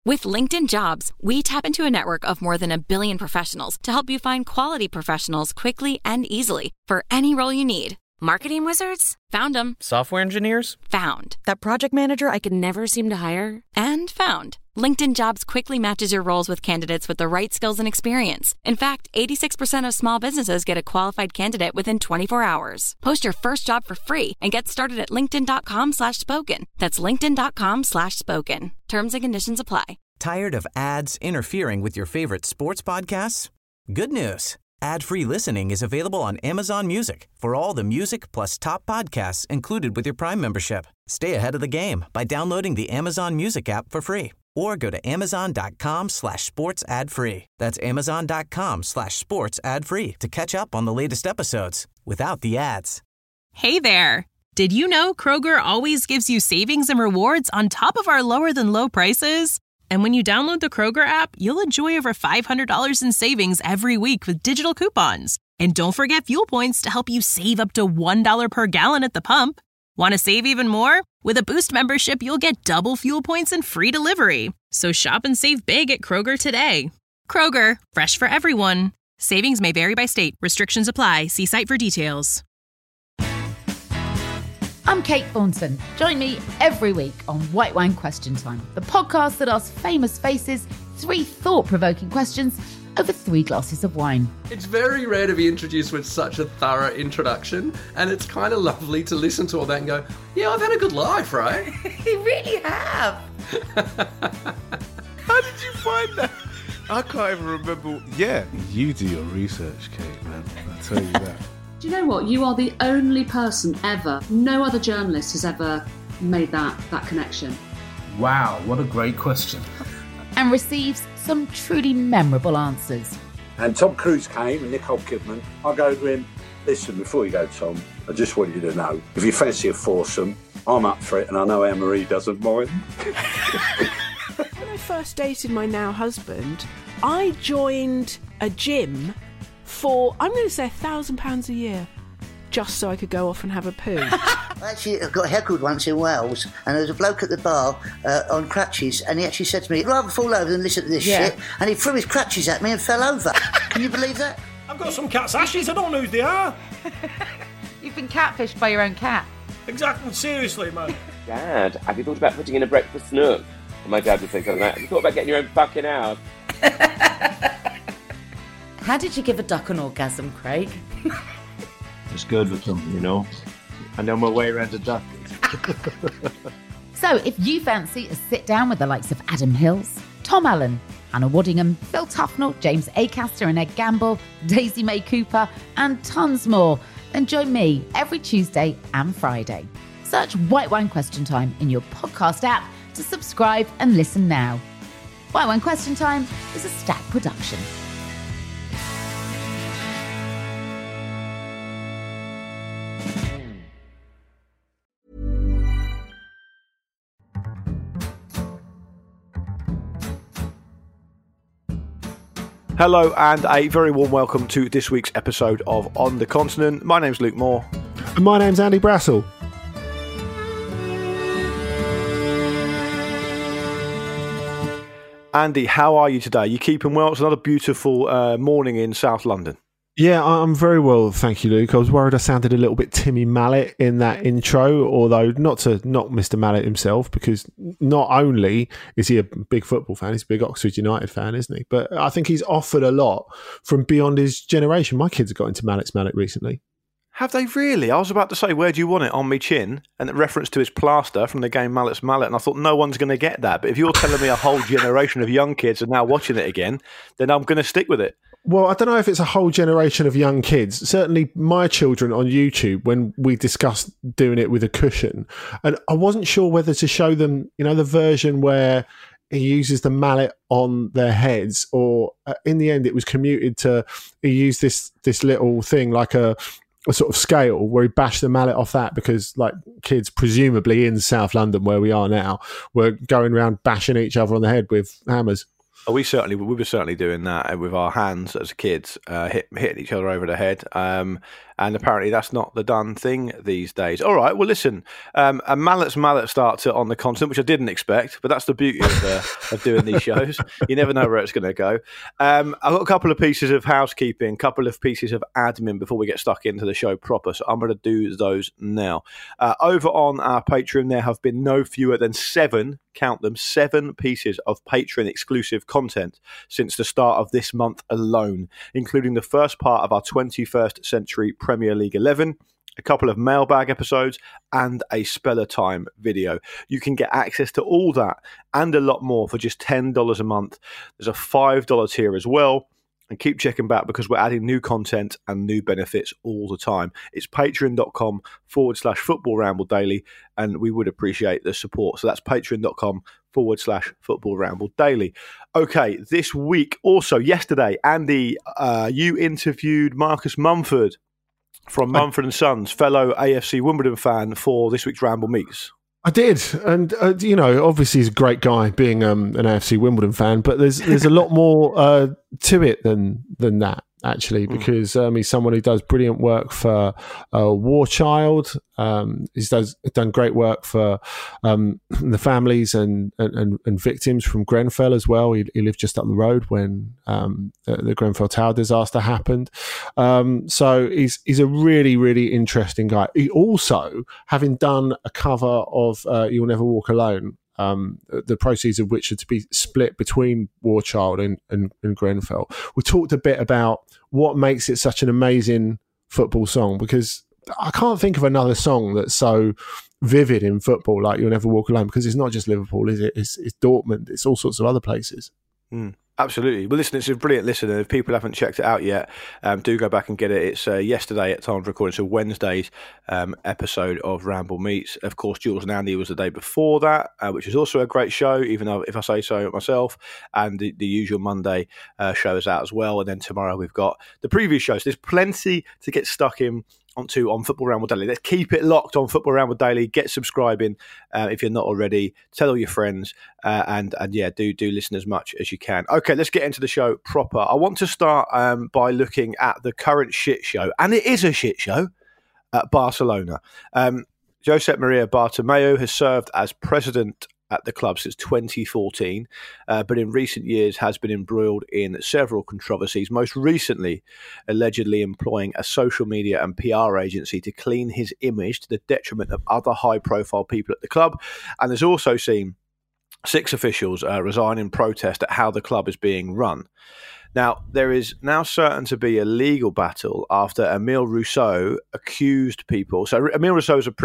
With LinkedIn Jobs, we tap into a network of more than 1 billion professionals to help you find quality professionals quickly and easily for any role you need. Marketing wizards? Found them. Software engineers? Found. That project manager I could never seem to hire? And found. LinkedIn Jobs quickly matches your roles with candidates with the right skills and experience. In fact, 86% of small businesses get a qualified candidate within 24 hours. Post your first job for free and get started at linkedin.com/spoken. That's linkedin.com/spoken. Terms and conditions apply. Tired of ads interfering with your favorite sports podcasts? Good news. Ad-free listening is available on Amazon Music for all the music plus top podcasts included with your Prime membership. Stay ahead of the game by downloading the Amazon Music app for free or go to amazon.com/sports ad free. That's amazon.com/sports ad free to catch up on the latest episodes without the ads. Hey there. Did you know Kroger always gives you savings and rewards on top of our lower than low prices? And when you download the Kroger app, you'll enjoy over $500 in savings every week with digital coupons. And don't forget fuel points to help you save up to $1 per gallon at the pump. Want to save even more? With a Boost membership, you'll get double fuel points and free delivery. So shop and save big at Kroger today. Kroger, fresh for everyone. Savings may vary by state. Restrictions apply. See site for details. I'm Kate Thornton. Join me every week on White Wine Question Time, the podcast that asks famous faces 3 thought-provoking questions over 3 glasses of wine. It's very rare to be introduced with such a thorough introduction, and it's kind of lovely to listen to all that and go, yeah, I've had a good life, right? You really have. How did you find that? I can't even remember. Yeah, you do your research, Kate, man. I'll tell you that. Do you know what? You are the only person ever, no other journalist has ever made that connection. Wow, what a great question. And receives some truly memorable answers. And Tom Cruise came and Nicole Kidman. I go to him, listen, before you go, Tom, I just want you to know, if you fancy a foursome, I'm up for it, and I know Anne-Marie doesn't mind. When I first dated my now husband, I joined a gym for, I'm going to say £1,000 a year, just so I could go off and have a poo. Actually, I got heckled once in Wales, and there was a bloke at the bar on crutches, and he actually said to me, I'd rather fall over than listen to this shit, and he threw his crutches at me and fell over. Can you believe that? I've got some cat's ashes, I don't know who they are. You've been catfished by your own cat. Exactly, seriously, man. Dad, have you thought about putting in a breakfast nook? And my dad would say something like, have you thought about getting your own fucking house? How did you give a duck an orgasm, Craig? Just good with them, you know. I know my way around a duck. So if you fancy a sit down with the likes of Adam Hills, Tom Allen, Hannah Waddingham, Phil Tufnell, James Acaster and Ed Gamble, Daisy May Cooper, and tons more, then join me every Tuesday and Friday. Search White Wine Question Time in your podcast app to subscribe and listen now. White Wine Question Time is a Stack production. Hello and a very warm welcome to this week's episode of On the Continent. My name's Luke Moore. And my name's Andy Brassel. Andy, how are you today? You keeping well? It's another beautiful morning in South London. Yeah, I'm very well, thank you, Luke. I was worried I sounded a little bit Timmy Mallet in that intro, although not Mr. Mallet himself, because not only is he a big football fan, he's a big Oxford United fan, isn't he? But I think he's offered a lot from beyond his generation. My kids have got into Mallet's Mallet recently. Have they really? I was about to say, where do you want it? On me chin? And in reference to his plaster from the game Mallet's Mallet. And I thought, no one's going to get that. But if you're telling me a whole generation of young kids are now watching it again, then I'm going to stick with it. Well, I don't know if it's a whole generation of young kids. Certainly my children on YouTube, when we discussed doing it with a cushion, and I wasn't sure whether to show them, you know, the version where he uses the mallet on their heads, or in the end it was commuted to he used this little thing like a sort of scale where he bashed the mallet off that, because like kids presumably in South London where we are now were going around bashing each other on the head with hammers. Oh, we were certainly doing that with our hands as kids, hitting each other over the head. And apparently that's not the done thing these days. All right, well, listen, a Mallet's Mallet start on the continent, which I didn't expect, but that's the beauty of doing these shows. You never know where it's going to go. I've got a couple of pieces of housekeeping, a couple of pieces of admin before we get stuck into the show proper, so I'm going to do those now. Over on our Patreon, there have been no fewer than 7 pieces of Patreon exclusive content since the start of this month alone, including the first part of our 21st Century Premier League 11, a couple of mailbag episodes, and a Speller Time video. You can get access to all that and a lot more for just $10 a month. There's a $5 tier as well. And keep checking back because we're adding new content and new benefits all the time. It's patreon.com/Football Ramble Daily, and we would appreciate the support. So that's patreon.com/Football Ramble Daily. Okay, this week, also yesterday, Andy, you interviewed Marcus Mumford from Mumford & Sons, fellow AFC Wimbledon fan, for this week's Ramble Meets. I did, and obviously he's a great guy, being an AFC Wimbledon fan. But there's a lot more to it than that, actually, because he's someone who does brilliant work for War Child. He's done great work for the families and victims from Grenfell as well. He lived just up the road when the Grenfell Tower disaster happened. So he's a really, really interesting guy. He also, having done a cover of You'll Never Walk Alone, the proceeds of which are to be split between War Child and Grenfell. We talked a bit about what makes it such an amazing football song, because I can't think of another song that's so vivid in football like You'll Never Walk Alone, because it's not just Liverpool, is it? It's Dortmund, it's all sorts of other places. Absolutely. Well, listen, it's a brilliant listen, and if people haven't checked it out yet, do go back and get it. It's yesterday at time of recording, so Wednesday's episode of Ramble Meets. Of course, Jules and Andy was the day before that, which is also a great show, even though, if I say so myself, and the usual Monday show is out as well. And then tomorrow we've got the previous shows. So there's plenty to get stuck in on Football Ramble Daily. Let's keep it locked on Football Ramble Daily. Get subscribing if you're not already. Tell all your friends, and yeah, do listen as much as you can. Okay, let's get into the show proper. I want to start by looking at the current shit show, and it is a shit show at Barcelona. Josep Maria Bartomeu has served as president at the club since 2014, but in recent years has been embroiled in several controversies, most recently allegedly employing a social media and PR agency to clean his image to the detriment of other high-profile people at the club, and has also seen 6 officials resign in protest at how the club is being run. Now, there is now certain to be a legal battle after Emile Rousseau accused people. So Emile Rousseau was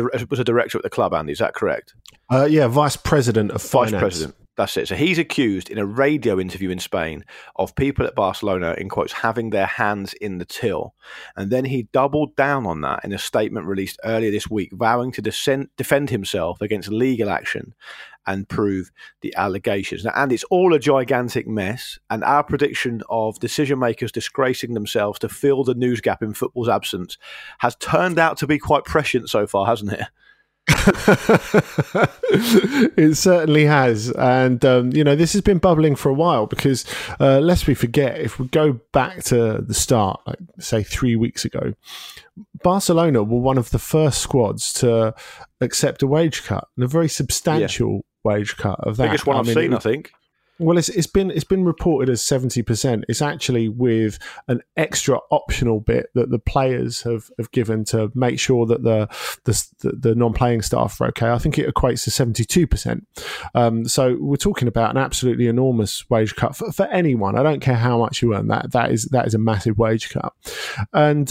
a director at the club, Andy, is that correct? Yeah, vice president of finance. Vice president, that's it. So he's accused in a radio interview in Spain of people at Barcelona, in quotes, having their hands in the till. And then he doubled down on that in a statement released earlier this week, vowing to defend himself against legal action and prove the allegations. Now, and it's all a gigantic mess, and our prediction of decision-makers disgracing themselves to fill the news gap in football's absence has turned out to be quite prescient so far, hasn't it? It certainly has, and this has been bubbling for a while, because lest we forget, if we go back to the start, like say 3 weeks ago, Barcelona were one of the first squads to accept a wage cut, and a very substantial wage cut of that. Biggest one I've seen, I think. Well, it's been reported as 70%. It's actually with an extra optional bit that the players have given to make sure that the non-playing staff are okay. I think it equates to 72%. So we're talking about an absolutely enormous wage cut for anyone. I don't care how much you earn. That is a massive wage cut. And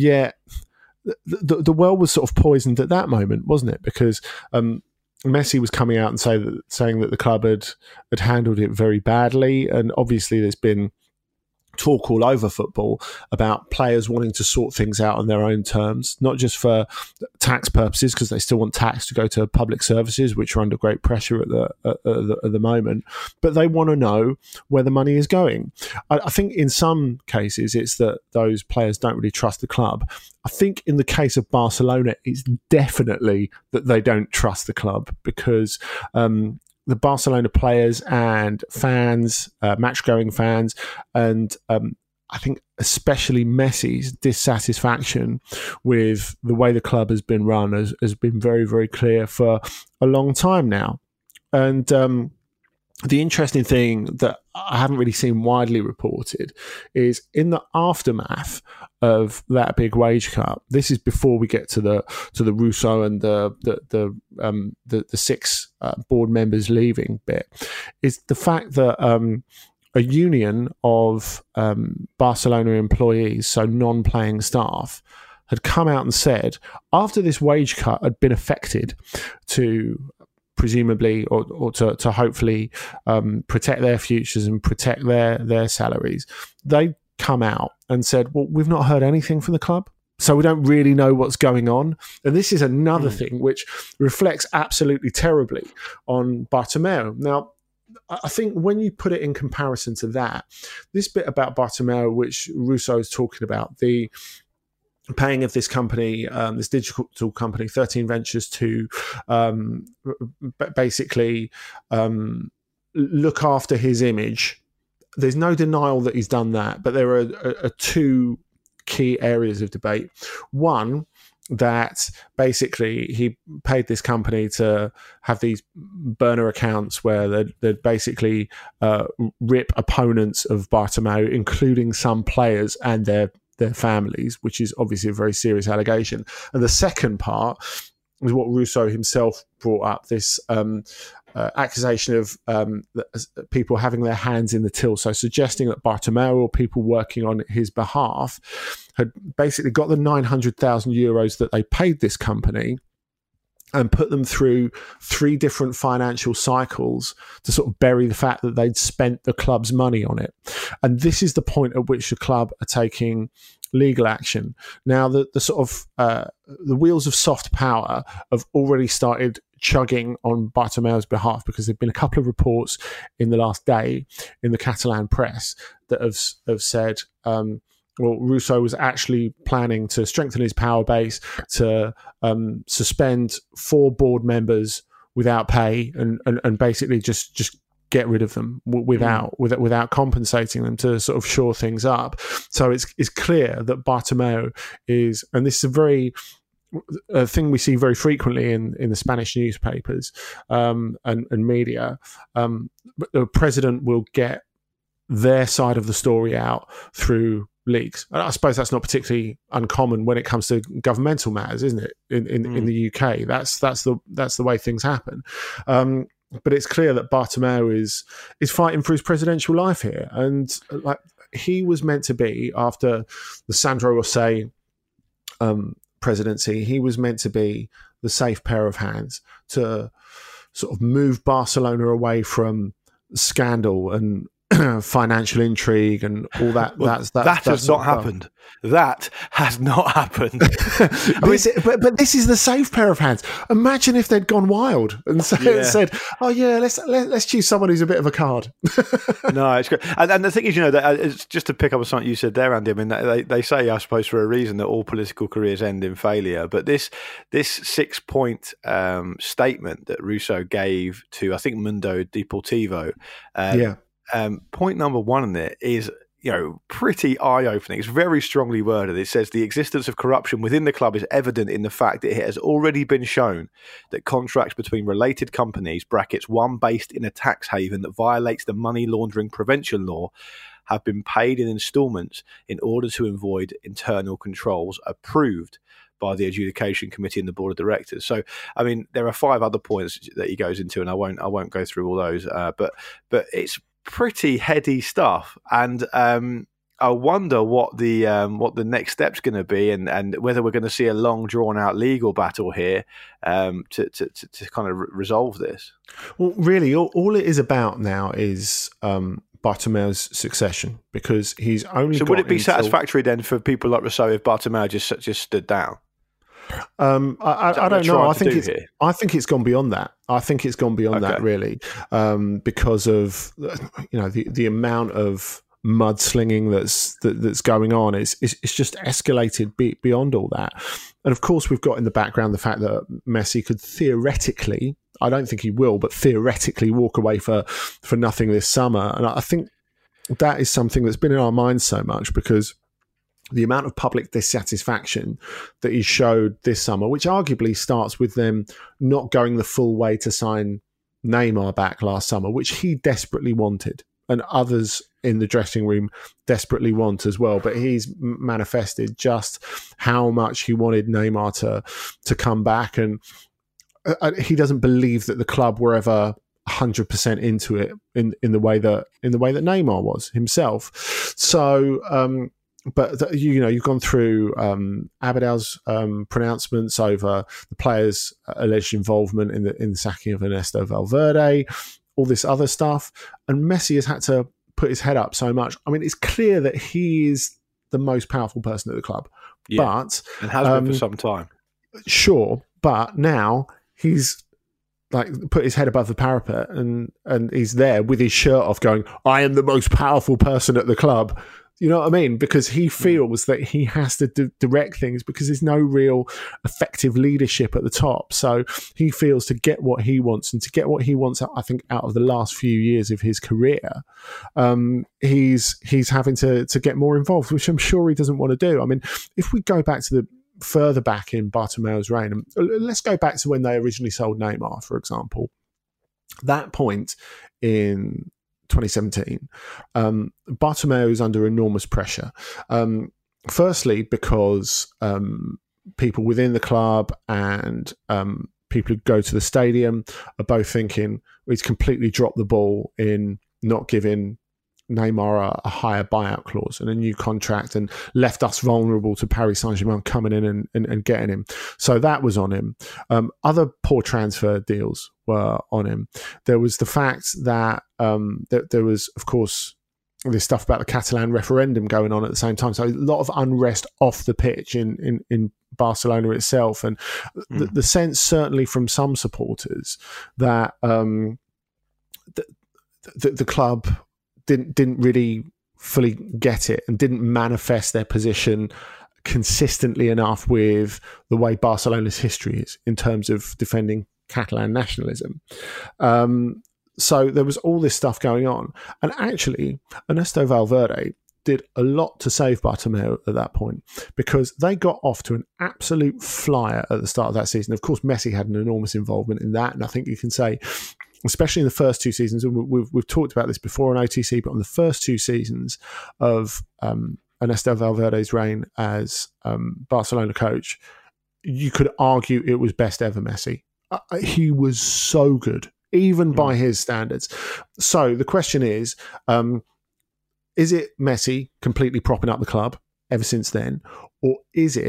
the well was sort of poisoned at that moment, wasn't it? Because Messi was coming out and saying that the club had handled it very badly, and obviously there's been talk all over football about players wanting to sort things out on their own terms, not just for tax purposes, because they still want tax to go to public services, which are under great pressure at the moment, but they want to know where the money is going. I think in some cases it's that those players don't really trust the club. I think in the case of Barcelona, it's definitely that they don't trust the club, because the Barcelona players and fans, match-going fans, and I think especially Messi's dissatisfaction with the way the club has been run has been very, very clear for a long time now. And the interesting thing that I haven't really seen widely reported is in the aftermath of that big wage cut. This is before we get to the Russo and the 6 board members leaving bit. Is the fact that a union of Barcelona employees, so non-playing staff, had come out and said after this wage cut had been effected to presumably or to hopefully protect their futures and protect their salaries, they come out and said, well, we've not heard anything from the club, so we don't really know what's going on. And this is another thing which reflects absolutely terribly on Bartomeu. Now, I think when you put it in comparison to that, this bit about Bartomeu, which Russo is talking about, the paying of this company, this digital company, 13 Ventures, to basically look after his image. There's no denial that he's done that, but there are 2 key areas of debate. One, that basically he paid this company to have these burner accounts where they'd basically rip opponents of Bartomeu, including some players and their families, which is obviously a very serious allegation. And the second part is what Russo himself brought up, this accusation of people having their hands in the till, so suggesting that Bartomeu or people working on his behalf had basically got the 900,000 euros that they paid this company and put them through 3 different financial cycles to sort of bury the fact that they'd spent the club's money on it. And this is the point at which the club are taking legal action. Now, the sort of the wheels of soft power have already started chugging on Bartomeu's behalf, because there have been a couple of reports in the last day in the Catalan press that have said well, Russo was actually planning to strengthen his power base, to suspend 4 board members without pay and basically just get rid of them without compensating them, to sort of shore things up. So it's clear that Bartomeu is, and this is a thing we see very frequently in the Spanish newspapers and media. The president will get their side of the story out through leaks. I suppose that's not particularly uncommon when it comes to governmental matters, isn't it? In the UK, that's the way things happen. But it's clear that Bartomeu is fighting for his presidential life here, and like he was meant to be, after the Sandro Rosell presidency, he was meant to be the safe pair of hands to sort of move Barcelona away from scandal and financial intrigue and all that. That has not happened. That has not happened. But this is the safe pair of hands. Imagine if they'd gone wild and said, "Oh yeah, let's choose someone who's a bit of a card." No, it's great. And the thing is, that it's just to pick up on something you said there, Andy. I mean, they say, I suppose, for a reason that all political careers end in failure. But this 6-point statement that Russo gave to, I think, Mundo Deportivo. Point number 1 in it is, pretty eye-opening. It's very strongly worded. It says the existence of corruption within the club is evident in the fact that it has already been shown that contracts between related companies, brackets one based in a tax haven that violates the money laundering prevention law, have been paid in instalments in order to avoid internal controls approved by the adjudication committee and the board of directors. So, I mean, there are 5 other points that he goes into, and I won't go through all those. But it's pretty heady stuff, and I wonder what the next step's going to be, and whether we're going to see a long drawn out legal battle here to kind of resolve this. Well, really, all it is about now is Bartomeu's succession, because he's only. So would it be satisfactory then for people like Rousseau if Bartomeu just stood down? I don't know. I think it's gone beyond that. I think it's gone beyond that, really, because of the amount of mudslinging that's going on. It's just escalated beyond all that. And of course, we've got in the background the fact that Messi could theoretically, I don't think he will, but theoretically walk away for nothing this summer. And I think that is something that's been in our minds so much, because the amount of public dissatisfaction that he showed this summer, which arguably starts with them not going the full way to sign Neymar back last summer, which he desperately wanted, and others in the dressing room desperately want as well. But he's manifested just how much he wanted Neymar to come back, and he doesn't believe that the club were ever 100% into it in the way that Neymar was himself. So, but you've gone through Abadal's pronouncements over the players' alleged involvement in the sacking of Ernesto Valverde, all this other stuff, and Messi has had to put his head up so much. I mean, it's clear that he is the most powerful person at the club, but and has been for some time. Sure, but now he's like put his head above the parapet and he's there with his shirt off, going, "I am the most powerful person at the club." You know what I mean? Because he feels that he has to direct things, because there's no real effective leadership at the top. So he feels to get what he wants, and to get what he wants, I think, out of the last few years of his career, he's having to get more involved, which I'm sure he doesn't want to do. I mean, if we go back to the further back in Bartomeu's reign, let's go back to when they originally sold Neymar, for example. That point in 2017, Bartomeu is under enormous pressure. Firstly, because people within the club and people who go to the stadium are both thinking he's completely dropped the ball in not giving Neymar a higher buyout clause and a new contract, and left us vulnerable to Paris Saint-Germain coming in and getting him. So that was on him. Other poor transfer deals were on him. There was the fact that there was, of course, this stuff about the Catalan referendum going on at the same time. So a lot of unrest off the pitch in Barcelona itself, and the sense, certainly from some supporters, that the club didn't really fully get it and didn't manifest their position consistently enough with the way Barcelona's history is in terms of defending Catalan nationalism. So there was all this stuff going on. And actually, Ernesto Valverde did a lot to save Bartomeu at that point, because they got off to an absolute flyer at the start of that season. Of course, Messi had an enormous involvement in that, and I think you can say, especially in the first two seasons, and we've talked about this before on OTC, but on the first two seasons of Ernesto Valverde's reign as Barcelona coach, you could argue it was best ever Messi. He was so good, even by his standards. So the question is it Messi completely propping up the club ever since then, or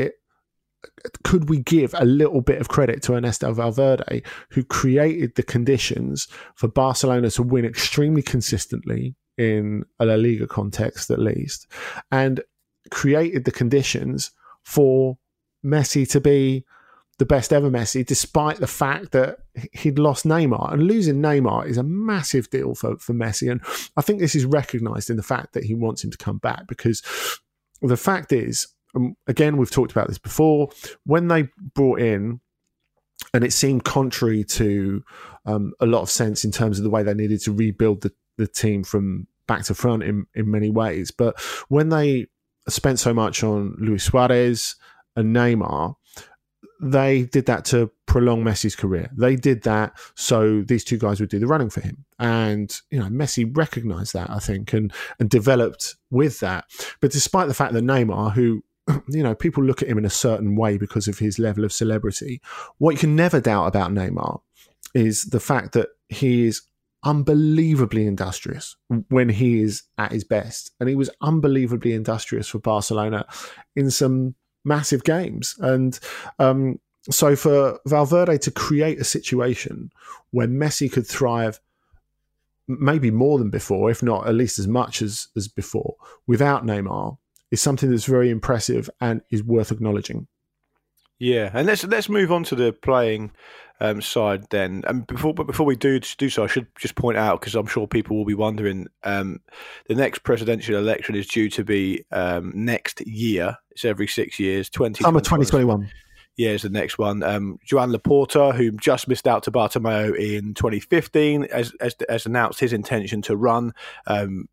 could we give a little bit of credit to Ernesto Valverde, who created the conditions for Barcelona to win extremely consistently in a La Liga context, at least, and created the conditions for Messi to be the best ever Messi, despite the fact that he'd lost Neymar. And losing Neymar is a massive deal for Messi. And I think this is recognised in the fact that he wants him to come back, because the fact is, again, we've talked about this before, when they brought in, and it seemed contrary to a lot of sense in terms of the way they needed to rebuild the team from back to front in many ways, but when they spent so much on Luis Suarez and Neymar, they did that to prolong Messi's career. They did that so these two guys would do the running for him. And, Messi recognised that, I think, and developed with that. But despite the fact that Neymar, who, people look at him in a certain way because of his level of celebrity, what you can never doubt about Neymar is the fact that he is unbelievably industrious when he is at his best. And he was unbelievably industrious for Barcelona in some massive games. And so for Valverde to create a situation where Messi could thrive maybe more than before, if not at least as much as before, without Neymar, is something that's very impressive and is worth acknowledging. Yeah, and let's move on to the playing side then. And before we do so, I should just point out, because I'm sure people will be wondering, the next presidential election is due to be next year. It's every 6 years. Summer 2021. Yeah, is the next one. Joan Laporta, who just missed out to Bartomeu in 2015, has announced his intention to run.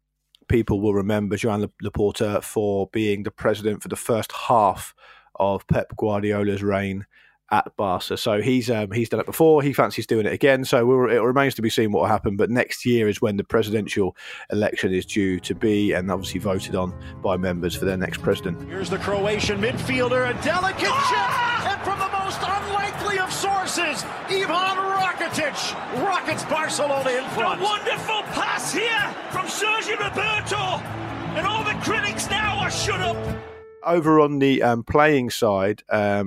people will remember Joan Laporta for being the president for the first half of Pep Guardiola's reign at Barca. So he's done it before. He fancies doing it again. So it remains to be seen what will happen. But next year is when the presidential election is due to be, and obviously voted on by members for their next president. Here's the Croatian midfielder, a delicate chip, and from the most unlikely of sources, Ivan Rakitic rockets Barcelona in front. A wonderful pass here from Sergio Roberto, and all the critics now are shut up. Over on the playing side,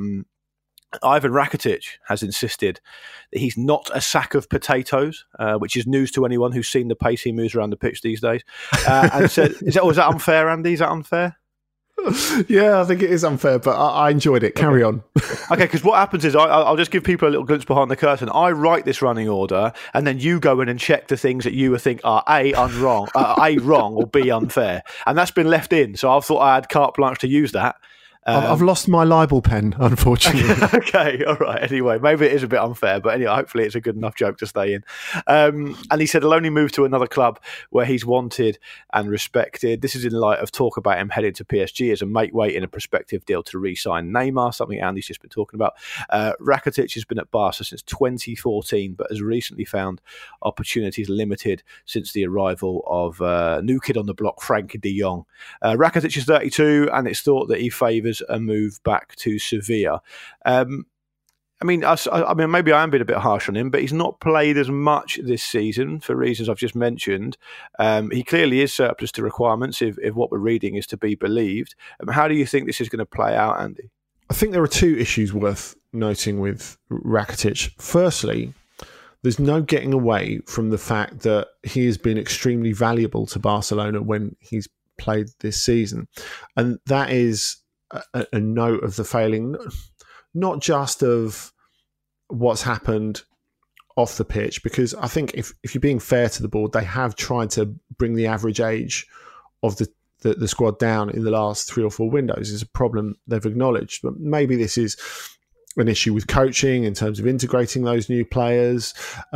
Ivan Rakitic has insisted that he's not a sack of potatoes, which is news to anyone who's seen the pace he moves around the pitch these days. And said, is that unfair, Andy? Is that unfair? Yeah, I think it is unfair, but I enjoyed it. Carry on. Okay, because what happens is I'll just give people a little glimpse behind the curtain. I write this running order, and then you go in and check the things that you think are A, wrong, or B, unfair. And that's been left in, so I thought I had carte blanche to use that. I've lost my libel pen, unfortunately. Okay, all right. Anyway, maybe it is a bit unfair, but anyway, hopefully it's a good enough joke to stay in. And he said he'll only move to another club where he's wanted and respected. This is in light of talk about him heading to PSG as a make-weight in a prospective deal to re-sign Neymar, something Andy's just been talking about. Rakitic has been at Barca since 2014, but has recently found opportunities limited since the arrival of new kid on the block, Frankie de Jong. Rakitic is 32, and it's thought that he favours a move back to Sevilla. I mean, maybe I am being a bit harsh on him, but he's not played as much this season for reasons I've just mentioned. He clearly is surplus to requirements if what we're reading is to be believed. How do you think this is going to play out, Andy? I think there are two issues worth noting with Rakitic. Firstly, there's no getting away from the fact that he has been extremely valuable to Barcelona when he's played this season. And that is a note of the failing, not just of what's happened off the pitch, because I think if you're being fair to the board, they have tried to bring the average age of the squad down in the last 3 or 4 windows. It's a problem they've acknowledged, but maybe this is an issue with coaching in terms of integrating those new players.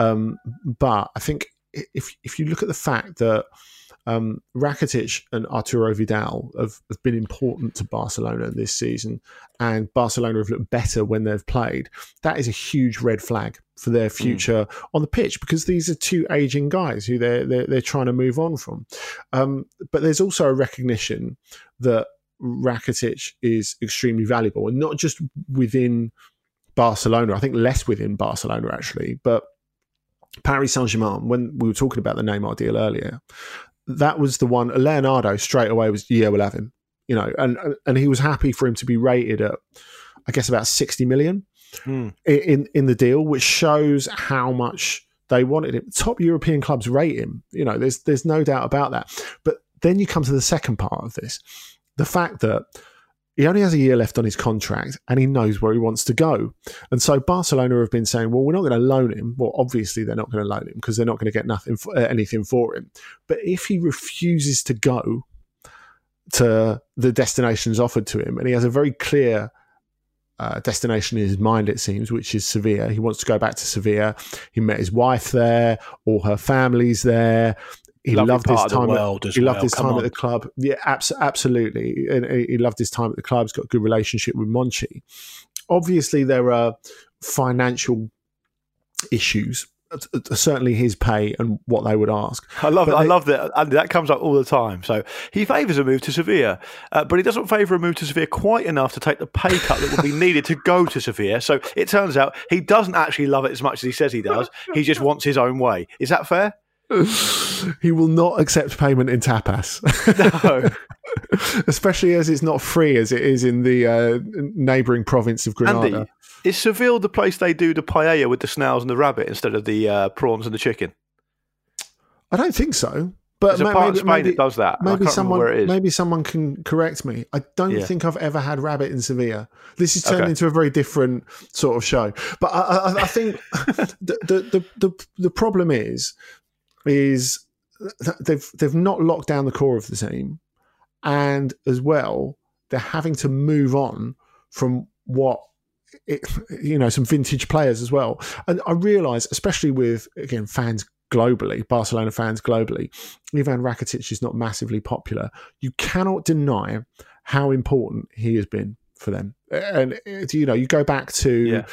But I think if you look at the fact that Rakitic and Arturo Vidal have been important to Barcelona this season, and Barcelona have looked better when they've played, that is a huge red flag for their future on the pitch, because these are two aging guys who they're trying to move on from. But there's also a recognition that Rakitic is extremely valuable, and not just within Barcelona, I think less within Barcelona actually, but Paris Saint-Germain, when we were talking about the Neymar deal earlier, that was the one. Leonardo straight away was, yeah, we'll have him, and he was happy for him to be rated at, I guess, about 60 million in the deal, which shows how much they wanted him. Top European clubs rate him, there's no doubt about that. But then you come to the second part of this, the fact that he only has a year left on his contract and he knows where he wants to go. And so Barcelona have been saying, well, we're not going to loan him. Well, obviously they're not going to loan him because they're not going to get anything for him. But if he refuses to go to the destinations offered to him, and he has a very clear destination in his mind, it seems, which is Sevilla. He wants to go back to Sevilla. He met his wife there. All her family's there. He loved his time. He loved his time at the club. Yeah, absolutely. And he loved his time at the club. He's got a good relationship with Monchi. Obviously, there are financial issues. Certainly, his pay and what they would ask. I love that. Andy, that comes up all the time. So he favours a move to Sevilla, but he doesn't favour a move to Sevilla quite enough to take the pay cut that would be needed to go to Sevilla. So it turns out he doesn't actually love it as much as he says he does. He just wants his own way. Is that fair? He will not accept payment in tapas. No. Especially as it's not free as it is in the neighbouring province of Granada. Andy, is Seville the place they do the paella with the snails and the rabbit instead of the prawns and the chicken? I don't think so. But there's a part of Spain that does that. Maybe someone can correct me. I don't think I've ever had rabbit in Sevilla. This has turned into a very different sort of show. But I think the problem is they've not locked down the core of the team, and as well they're having to move on from some vintage players as well. And I realise, especially with fans globally, Barcelona fans globally, Ivan Rakitic is not massively popular. You cannot deny how important he has been for them. And you go back to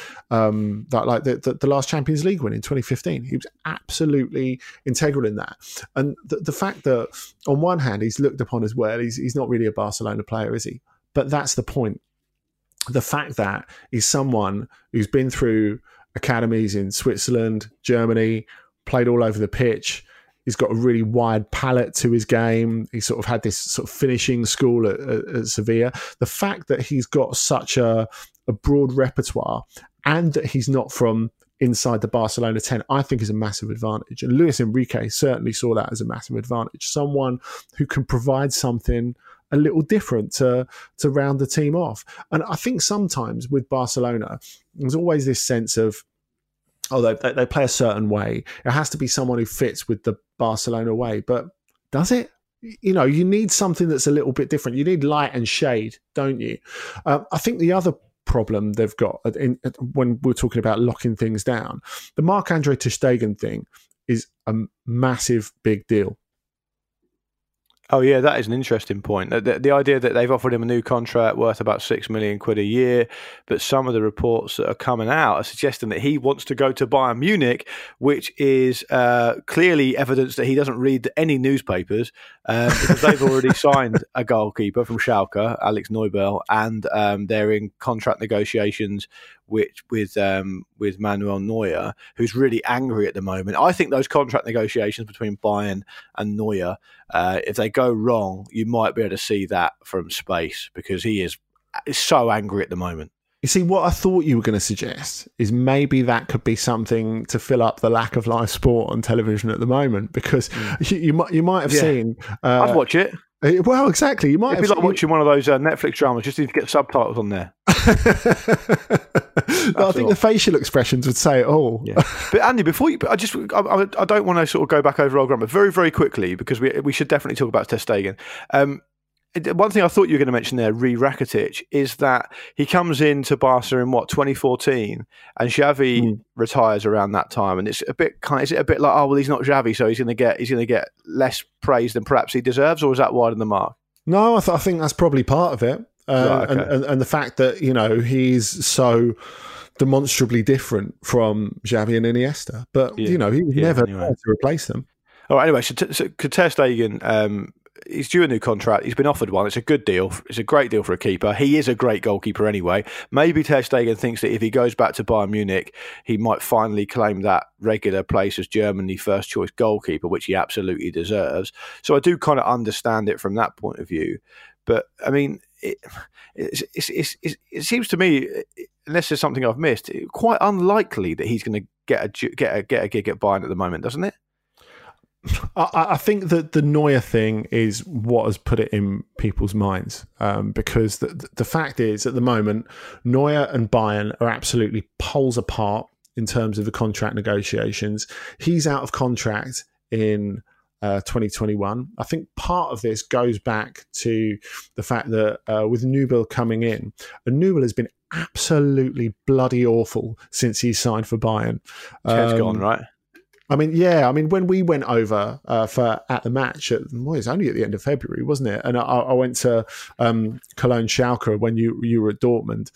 the last Champions League win in 2015. He was absolutely integral in that. And the fact that on one hand he's looked upon as well, he's not really a Barcelona player, is he? But that's the point. The fact that he's someone who's been through academies in Switzerland, Germany, played all over the pitch. He's got a really wide palette to his game. He sort of had this sort of finishing school at Sevilla. The fact that he's got such a broad repertoire and that he's not from inside the Barcelona 10, I think is a massive advantage. And Luis Enrique certainly saw that as a massive advantage. Someone who can provide something a little different to round the team off. And I think sometimes with Barcelona, there's always this sense of, they play a certain way. It has to be someone who fits with the Barcelona way. But does it? You need something that's a little bit different. You need light and shade, don't you? I think the other problem they've got when we're talking about locking things down, the Marc-Andre ter Stegen thing is a massive, big deal. Oh yeah, that is an interesting point. The idea that they've offered him a new contract worth about £6 million a year, but some of the reports that are coming out are suggesting that he wants to go to Bayern Munich, which is clearly evidence that he doesn't read any newspapers, because they've already signed a goalkeeper from Schalke, Alex Neubel, and they're in contract negotiations with Manuel Neuer, who's really angry at the moment. I think those contract negotiations between Bayern and Neuer, if they go wrong, you might be able to see that from space, because he is so angry at the moment. You see, what I thought you were going to suggest is maybe that could be something to fill up the lack of live sport on television at the moment, because you might have seen... I'd watch it. Well, exactly. You might It'd be like watching one of those Netflix dramas. Just need to get subtitles on there. But I think the facial expressions would say it all. Yeah. But Andy, before you, I don't want to sort of go back over old grammar very, very quickly, because we should definitely talk about ter Stegen. One thing I thought you were going to mention there, Rakitic, is that he comes into Barca in 2014, and Xavi retires around that time, and it's a bit is it a bit like, oh well, he's not Xavi, so he's going to get less praise than perhaps he deserves, or is that wide in the mark? No, I think that's probably part of it, right, okay. and the fact that he's so demonstrably different from Xavi and Iniesta, but he was never there to replace them. All right, anyway, so ter Stegen. He's due a new contract. He's been offered one. It's a good deal. It's a great deal for a keeper. He is a great goalkeeper anyway. Maybe ter Stegen thinks that if he goes back to Bayern Munich, he might finally claim that regular place as Germany's first choice goalkeeper, which he absolutely deserves. So I do kind of understand it from that point of view. But I mean, it seems to me, unless there's something I've missed, quite unlikely that he's going to get a gig at Bayern at the moment, doesn't it? I think that the Neuer thing is what has put it in people's minds, because the fact is, at the moment, Neuer and Bayern are absolutely poles apart in terms of the contract negotiations. He's out of contract in 2021. I think part of this goes back to the fact that with Neubel coming in, and Neubel has been absolutely bloody awful since he signed for Bayern. He's gone, right? I mean, when we went over for at the match, it was only at the end of February, wasn't it? And I went to Cologne Schalke when you were at Dortmund.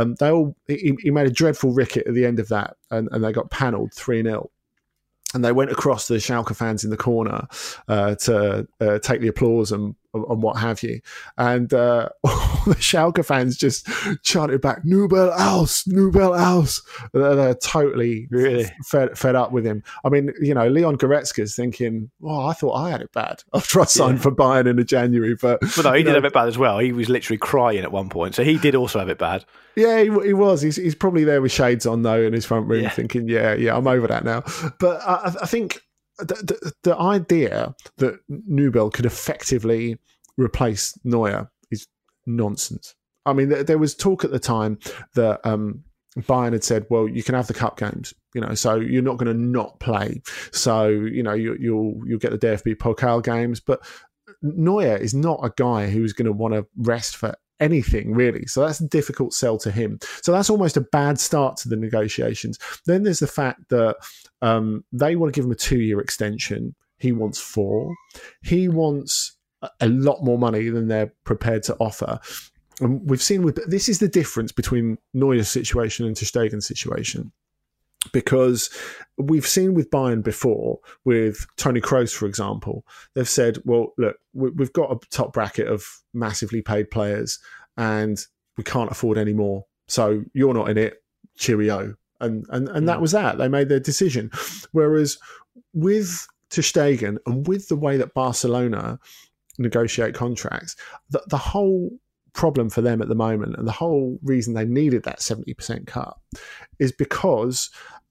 He made a dreadful ricket at the end of that, and they got panelled 3-0. And they went across to the Schalke fans in the corner to take the applause and what have you. And all the Schalke fans just chanted back, Neubel aus, Neubel aus. They're totally fed up with him. I mean, Leon Goretzka's thinking, well, I thought I had it bad after I signed for Bayern in January. But no, he did have it bad as well. He was literally crying at one point. So he did also have it bad. Yeah, he was. He's probably there with shades on, though, in his front room thinking, yeah, I'm over that now. But I think the idea that Neubel could effectively replace Neuer is nonsense. I mean, there was talk at the time that Bayern had said, well, you can have the cup games, so you're not going to not play. So, you'll get the DFB Pokal games. But Neuer is not a guy who's going to want to rest for anything really. So that's a difficult sell to him. So that's almost a bad start to the negotiations. Then there's the fact that they want to give him a 2-year extension. He wants 4. He wants a lot more money than they're prepared to offer. And we've seen this is the difference between Neuer's situation and ter Stegen's situation. Because we've seen with Bayern before, with Toni Kroos, for example, they've said, well, look, we've got a top bracket of massively paid players and we can't afford any more. So you're not in it, cheerio. And that was that. They made their decision. Whereas with ter Stegen and with the way that Barcelona negotiate contracts, the whole problem for them at the moment, and the whole reason they needed that 70% cut, is because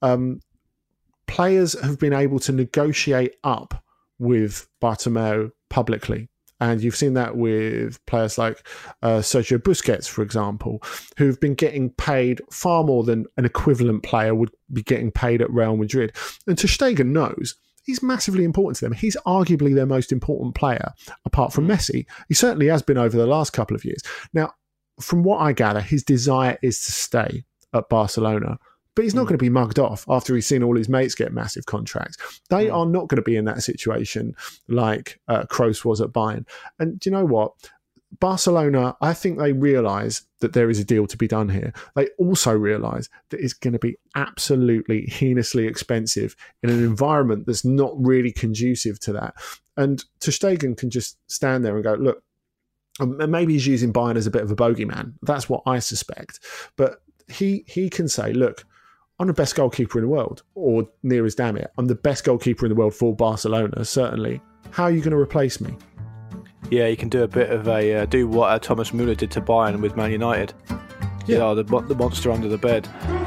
players have been able to negotiate up with Bartomeu publicly. And you've seen that with players like Sergio Busquets, for example, who've been getting paid far more than an equivalent player would be getting paid at Real Madrid. And ter Stegen knows he's massively important to them. He's arguably their most important player, apart from Messi. He certainly has been over the last couple of years. Now, from what I gather, his desire is to stay at Barcelona, but he's not going to be mugged off after he's seen all his mates get massive contracts. They are not going to be in that situation like Kroos was at Bayern. And do you know what? Barcelona, I think they realise that there is a deal to be done here. They also realise that it's going to be absolutely heinously expensive in an environment that's not really conducive to that. And ter Stegen can just stand there and go, look, and maybe he's using Bayern as a bit of a bogeyman. That's what I suspect. But he can say, look, I'm the best goalkeeper in the world, or near as damn it, I'm the best goalkeeper in the world for Barcelona, certainly. How are you going to replace me? Yeah, you can do a bit of do what Thomas Müller did to Bayern with Man United. Yeah, the monster under the bed.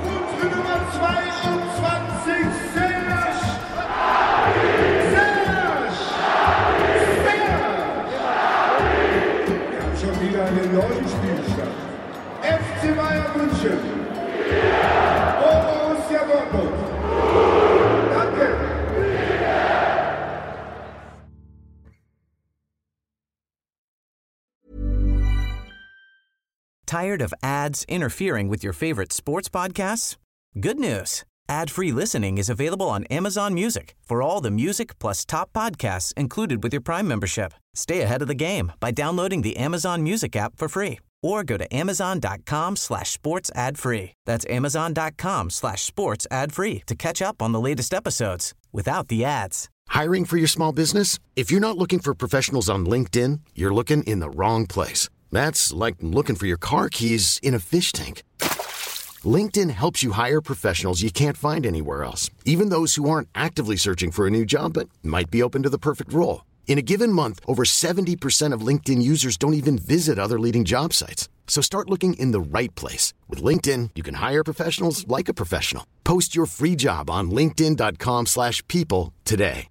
Tired of ads interfering with your favorite sports podcasts? Good news. Ad-free listening is available on Amazon Music for all the music plus top podcasts included with your Prime membership. Stay ahead of the game by downloading the Amazon Music app for free or go to amazon.com/sports ad free. That's amazon.com/sports ad free to catch up on the latest episodes without the ads. Hiring for your small business? If you're not looking for professionals on LinkedIn, you're looking in the wrong place. That's like looking for your car keys in a fish tank. LinkedIn helps you hire professionals you can't find anywhere else, even those who aren't actively searching for a new job but might be open to the perfect role. In a given month, over 70% of LinkedIn users don't even visit other leading job sites. So start looking in the right place. With LinkedIn, you can hire professionals like a professional. Post your free job on linkedin.com/people today.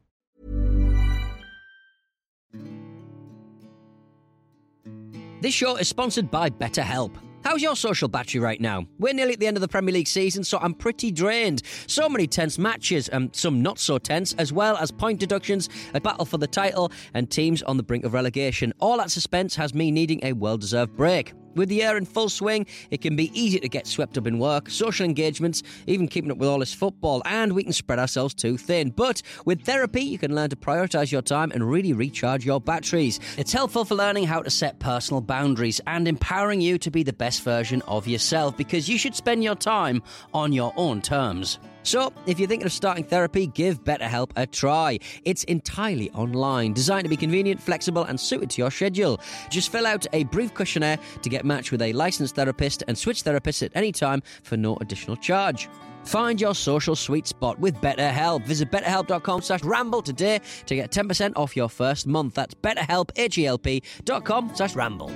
This show is sponsored by BetterHelp. How's your social battery right now? We're nearly at the end of the Premier League season, so I'm pretty drained. So many tense matches, and some not so tense, as well as point deductions, a battle for the title, and teams on the brink of relegation. All that suspense has me needing a well-deserved break. With the year in full swing, it can be easy to get swept up in work, social engagements, even keeping up with all this football, and we can spread ourselves too thin. But with therapy, you can learn to prioritise your time and really recharge your batteries. It's helpful for learning how to set personal boundaries and empowering you to be the best version of yourself, because you should spend your time on your own terms. So, if you're thinking of starting therapy, give BetterHelp a try. It's entirely online, designed to be convenient, flexible, and suited to your schedule. Just fill out a brief questionnaire to get matched with a licensed therapist and switch therapists at any time for no additional charge. Find your social sweet spot with BetterHelp. Visit betterhelp.com/ramble today to get 10% off your first month. That's betterhelp, HELP.com/ramble.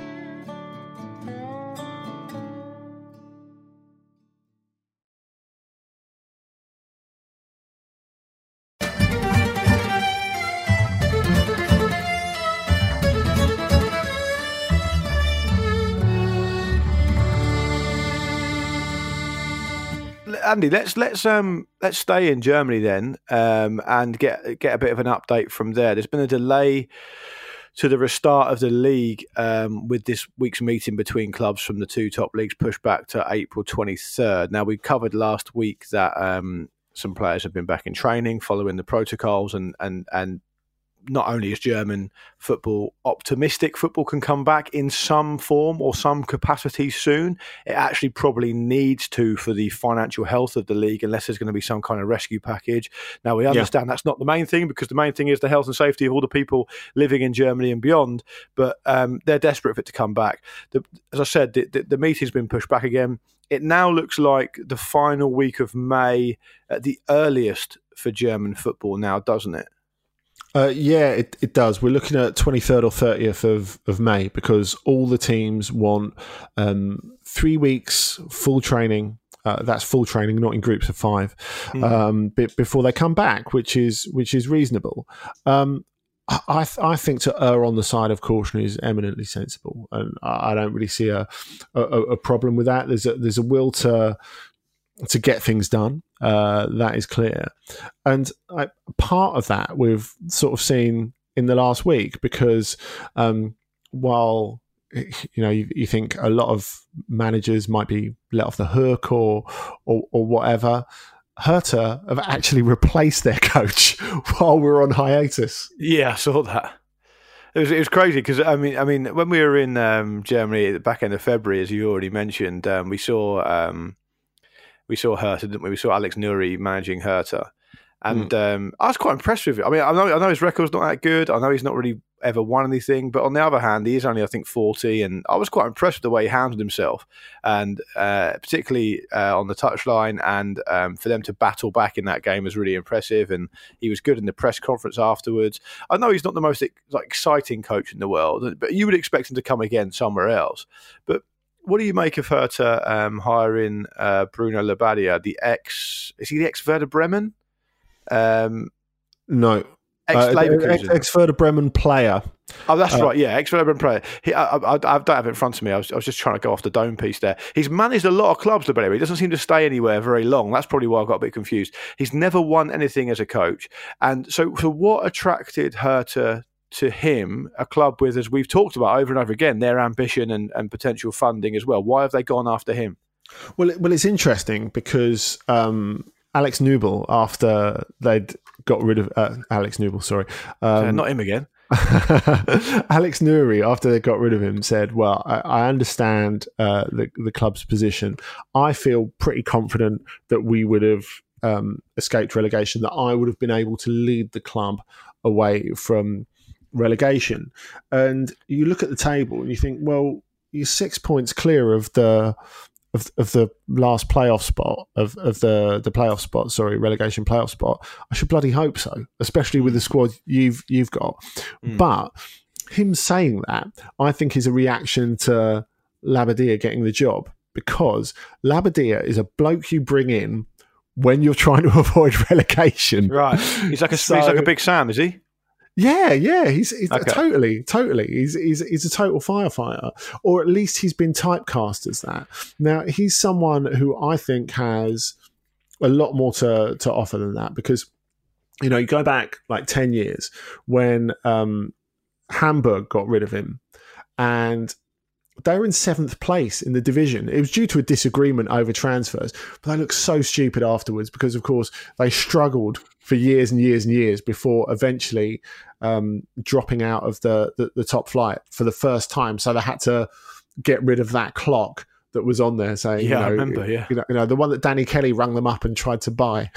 Andy, let's stay in Germany then, and get a bit of an update from there. There's been a delay to the restart of the league with this week's meeting between clubs from the two top leagues pushed back to April 23rd. Now, we covered last week that some players have been back in training following the protocols, and not only is German football optimistic football can come back in some form or some capacity soon, it actually probably needs to for the financial health of the league, unless there's going to be some kind of rescue package. Now, we understand that's not the main thing, because the main thing is the health and safety of all the people living in Germany and beyond, but they're desperate for it to come back. As I said, the meeting's been pushed back again. It now looks like the final week of May at the earliest for German football now, doesn't it? It does. We're looking at 23rd or 30th of May, because all the teams want 3 weeks full training. That's full training, not in groups of 5, before they come back, which is reasonable. I think to err on the side of caution is eminently sensible, and I don't really see a problem with that. There's a will to get things done. That is clear. And part of that we've sort of seen in the last week, because while you think a lot of managers might be let off the hook or whatever, Hertha have actually replaced their coach while we're on hiatus. Yeah, I saw that. It was crazy, because I mean, when we were in Germany at the back end of February, as you already mentioned, we saw Hertha, didn't we? We saw Alex Nuri managing Hertha. And I was quite impressed with it. I mean, I know his record's not that good. I know he's not really ever won anything. But on the other hand, he is only, I think, 40. And I was quite impressed with the way he handled himself. And particularly on the touchline. And for them to battle back in that game was really impressive. And he was good in the press conference afterwards. I know he's not the most exciting coach in the world, but you would expect him to come again somewhere else. But what do you make of Hertha hiring Bruno Labbadia, is he the ex-Werder Bremen? No. Ex-Leverkusen. Ex-Werder Bremen player. Oh, that's right, yeah, ex-Werder Bremen player. I don't have it in front of me. I was just trying to go off the dome piece there. He's managed a lot of clubs, Labbadia. He doesn't seem to stay anywhere very long. That's probably why I got a bit confused. He's never won anything as a coach. And so what attracted Hertha to him, a club with, as we've talked about over and over again, their ambition and potential funding as well? Why have they gone after him? Well, it's interesting because Alex Nubel, after they'd got rid of Alex Nubel, sorry. Not him again. Alex Nuri, after they got rid of him, said, well, I understand the club's position. I feel pretty confident that we would have escaped relegation, that I would have been able to lead the club away from relegation. And you look at the table and you think, well, you're 6 points clear of the last playoff spot of the playoff spot, relegation playoff spot. I should bloody hope so, especially with the squad you've got. But him saying that, I think, is a reaction to Labbadia getting the job, because Labbadia is a bloke you bring in when you're trying to avoid relegation. Right. He's like a Big Sam, is he? Yeah, he's okay. Totally. He's a total firefighter, or at least he's been typecast as that. Now, he's someone who I think has a lot more to offer than that, because you go back like 10 years when Hamburg got rid of him, and they were in 7th place in the division. It was due to a disagreement over transfers, but they looked so stupid afterwards because, of course, they struggled for years and years and years before eventually dropping out of the top flight for the first time. So they had to get rid of that clock that was on there saying, I remember, the one that Danny Kelly rang them up and tried to buy.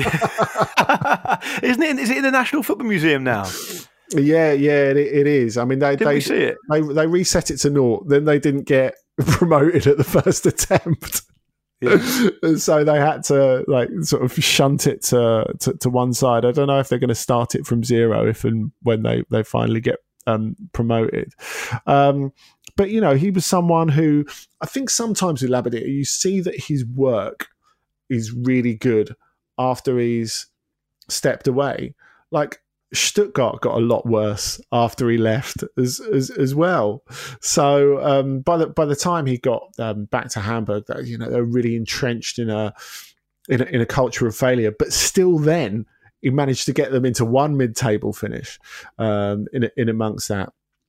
Isn't it? Is it in the National Football Museum now? Yeah, it is. I mean, they see it? They reset it to 0. Then they didn't get promoted at the first attempt. Yeah. So they had to sort of shunt it to one side. I don't know if they're going to start it from 0 if and when they finally get promoted. But he was someone who, I think sometimes with Labbadia, you see that his work is really good after he's stepped away. Like Stuttgart got a lot worse after he left as well. So by the time he got back to Hamburg, they're really entrenched in a culture of failure. But still, then he managed to get them into one mid-table finish in amongst that.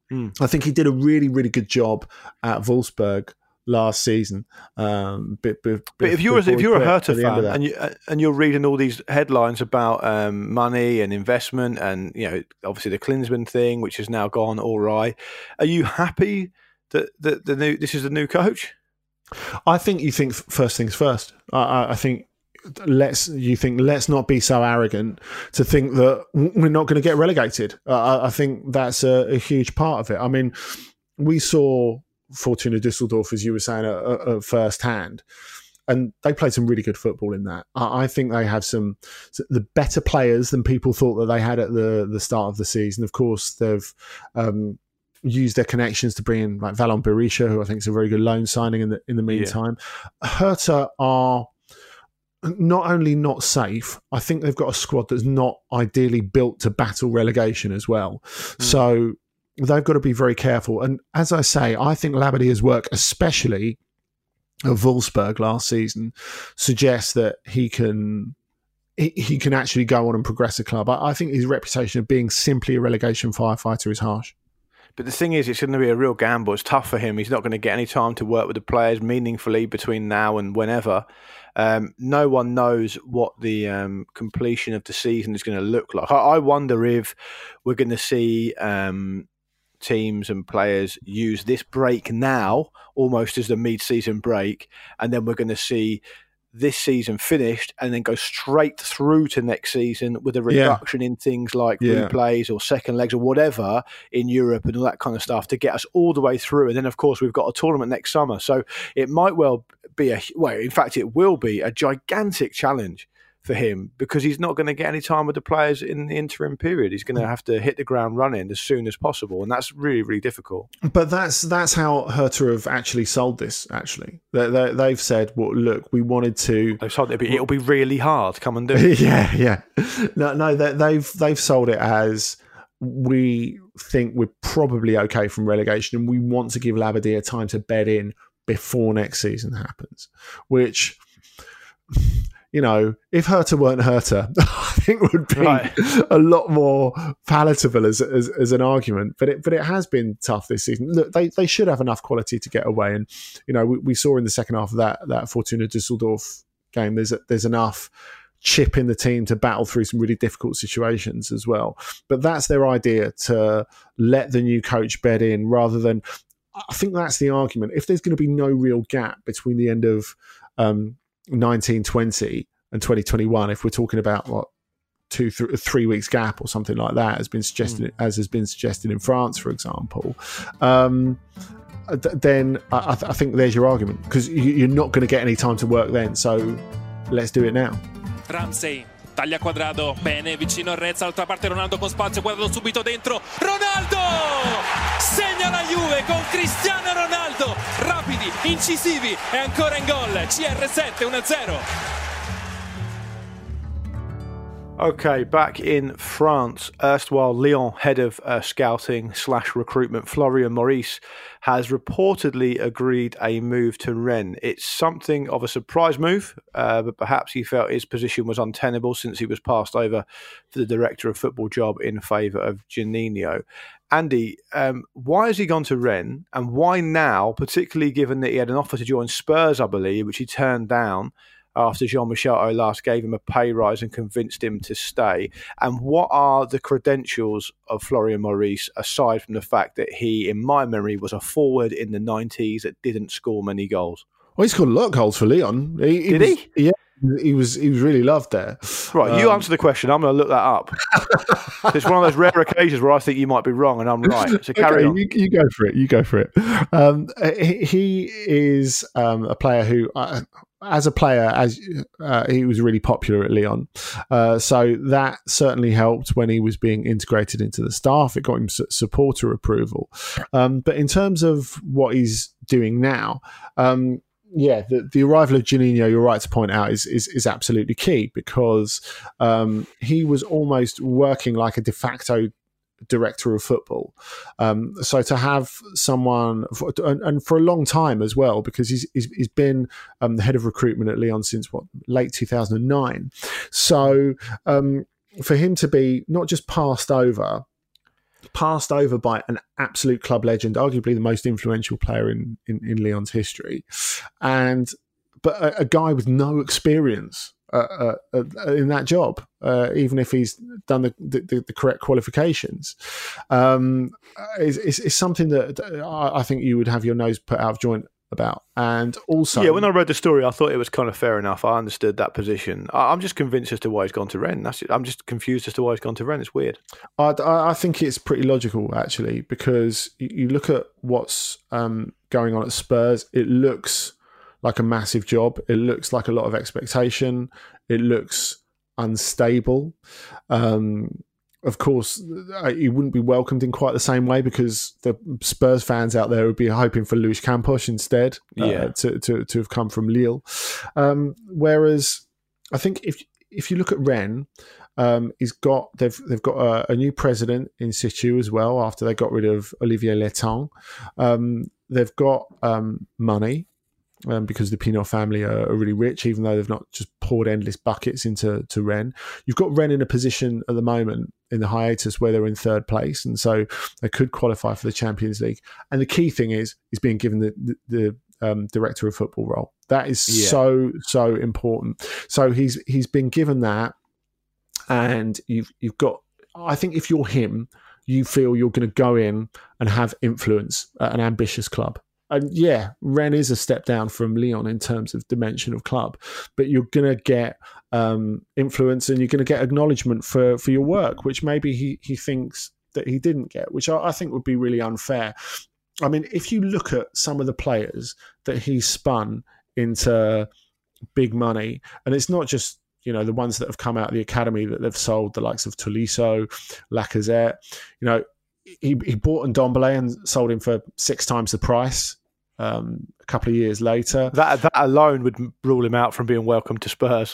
I think he did a really, really good job at Wolfsburg last season. But if you're a Hertha fan and you're reading all these headlines about money and investment, and obviously the Klinsmann thing, which has now gone all right, are you happy that this is the new coach? I think you think first things first. I think let's not be so arrogant to think that we're not going to get relegated. I think that's a huge part of it. I mean, we saw Fortuna Düsseldorf, as you were saying, at first hand, and they played some really good football in that. I think they have the better players than people thought that they had at the start of the season. Of course, they've used their connections to bring in like Valon Berisha, who I think is a very good loan signing in the meantime. Yeah. Hertha are not only not safe, I think they've got a squad that's not ideally built to battle relegation as well. So they've got to be very careful. And as I say, I think Labadier's work, especially at Wolfsburg last season, suggests that he can actually go on and progress a club. I think his reputation of being simply a relegation firefighter is harsh. But the thing is, it's going to be a real gamble. It's tough for him. He's not going to get any time to work with the players meaningfully between now and whenever. No one knows what the completion of the season is going to look like. I wonder if we're going to see teams and players use this break now almost as the mid-season break, and then we're going to see this season finished and then go straight through to next season with a reduction in things like replays or second legs or whatever in Europe and all that kind of stuff to get us all the way through. And then, of course, we've got a tournament next summer. So it might well be in fact, it will be a gigantic challenge for him, because he's not going to get any time with the players in the interim period. He's going to have to hit the ground running as soon as possible, and that's really, really difficult. But that's how Hertha have actually sold this. Actually, they've said, "Well, look, we wanted to." They've sold it. It'll be really hard. Come and do it. yeah. No. They've sold it as, we think we're probably okay from relegation, and we want to give Labadier time to bed in before next season happens, which, if Hertha weren't Hertha, I think would be a lot more palatable as an argument. But it has been tough this season. Look, they should have enough quality to get away. And, we saw in the second half of that Fortuna Düsseldorf game, there's enough chip in the team to battle through some really difficult situations as well. But that's their idea, to let the new coach bed in rather than... I think that's the argument. If there's going to be no real gap between the end of 1920 and 2021, if we're talking about what 3 weeks gap or something like that, has been suggested, as has been suggested in France, for example, then I think there's your argument, because you're not going to get any time to work then. So let's do it now. Ramsey taglia Quadrado, bene, vicino a Rez, all'altra parte Ronaldo con spazio, Quadrado subito dentro, Ronaldo! Segna la Juve con Cristiano Ronaldo, rapidi, incisivi e ancora in gol, CR7 1-0. Okay, back in France, erstwhile Lyon head of scouting/recruitment Florian Maurice has reportedly agreed a move to Rennes. It's something of a surprise move, but perhaps he felt his position was untenable since he was passed over for the director of football job in favour of Juninho. Andy, why has he gone to Rennes, and why now, particularly given that he had an offer to join Spurs, I believe, which he turned down after Jean-Michel Aulas gave him a pay rise and convinced him to stay? And what are the credentials of Florian Maurice, aside from the fact that he, in my memory, was a forward in the 90s that didn't score many goals? Well, he scored a lot of goals for Lyon. Did he? Yeah. He was really loved there. Right, you answer the question. I'm going to look that up. It's one of those rare occasions where I think you might be wrong and I'm right. So carry on. You go for it. You go for it. He is a player who, as a player, he was really popular at Lyon. So that certainly helped when he was being integrated into the staff. It got him supporter approval. But in terms of what he's doing now, the arrival of Juninho, you're right to point out, is absolutely key, because he was almost working like a de facto director of football. So to have someone, and for a long time as well, because he's been the head of recruitment at Lyon since late 2009. So for him to be not just passed over, passed over by an absolute club legend, arguably the most influential player in Lyon's history, but a guy with no experience in that job, even if he's done the correct qualifications, is something that I think you would have your nose put out of joint about. And also, yeah, when I read the story, I thought it was kind of fair enough. I understood that position. I'm just convinced as to why he's gone to Rennes. I'm just confused as to why he's gone to Rennes. It's weird. I think it's pretty logical, actually, because you look at what's going on at Spurs. It looks like a massive job. It looks like a lot of expectation. It looks unstable. Of course, he wouldn't be welcomed in quite the same way because the Spurs fans out there would be hoping for Luis Campos instead to have come from Lille. Whereas I think if you look at Rennes, they've got a new president in situ as well after they got rid of Olivier Letang. They've got money. Because the Pinot family are really rich, even though they've not just poured endless buckets into Rennes. You've got Rennes in a position at the moment in the hiatus where they're in third place, and so they could qualify for the Champions League. And the key thing is being given the director of football role. That is so important. So he's been given that, and you've got. I think if you're him, you feel you're going to go in and have influence at an ambitious club. And yeah, Rennes is a step down from Lyon in terms of dimension of club, but you're going to get influence and you're going to get acknowledgement for your work, which maybe he thinks that he didn't get, which I think would be really unfair. I mean, if you look at some of the players that he spun into big money, and it's not just, you know, the ones that have come out of the academy that they've sold, the likes of Tolisso, Lacazette, you know, he bought Ndombele and sold him for 6 times the price. A couple of years later, that alone would rule him out from being welcomed to Spurs.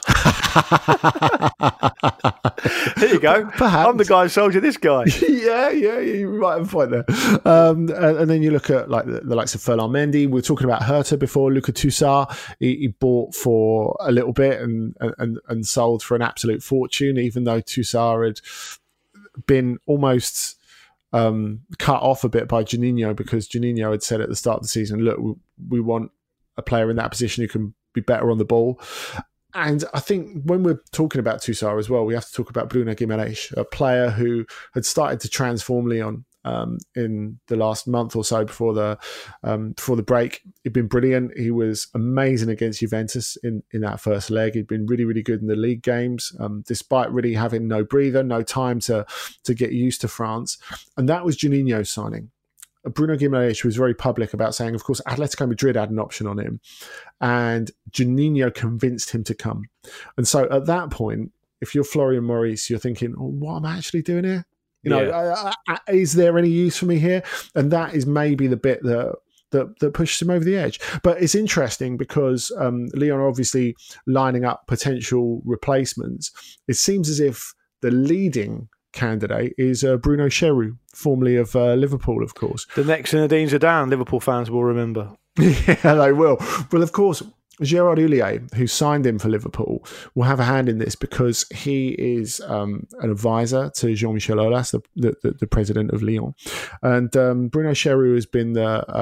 Here you go. Perhaps. I'm the guy who sold you this guy. yeah, you might have a point there. And then you look at like the likes of Ferland Mendy. We were talking about Hertha before. Lucas Toussaint, he bought for a little bit and sold for an absolute fortune, even though Toussaint had been almost cut off a bit by Juninho, because Juninho had said at the start of the season, look, we want a player in that position who can be better on the ball. And I think when we're talking about Toussaint as well, we have to talk about Bruno Guimaraes, a player who had started to transform Lyon in the last month or so before the break. He'd been brilliant. He was amazing against Juventus in that first leg. He'd been really, really good in the league games, despite really having no breather, no time to get used to France. And that was Juninho's signing. Bruno Guimaraes was very public about saying, of course, Atletico Madrid had an option on him, and Juninho convinced him to come. And so at that point, if you're Florian Maurice, you're thinking, oh, what am I actually doing here? You know, is there any use for me here? And that is maybe the bit that pushes him over the edge. But it's interesting because Lyon are obviously lining up potential replacements. It seems as if the leading candidate is Bruno Cheroux, formerly of Liverpool, of course. The next Zinedine Zidane, Liverpool fans will remember. Yeah, they will. Well, of course, Gérard Houllier, who signed him for Liverpool, will have a hand in this because he is an advisor to Jean-Michel Aulas, the president of Lyon. And Bruno Cheroux has been